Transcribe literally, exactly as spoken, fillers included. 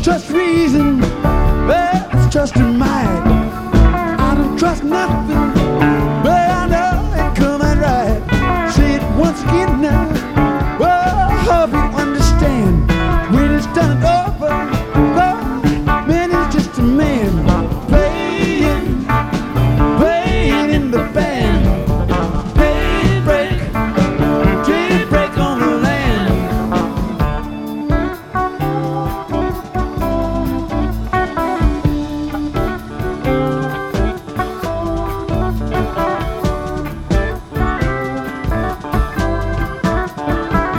trust reason, well, let's trust your mind. I don't trust nothing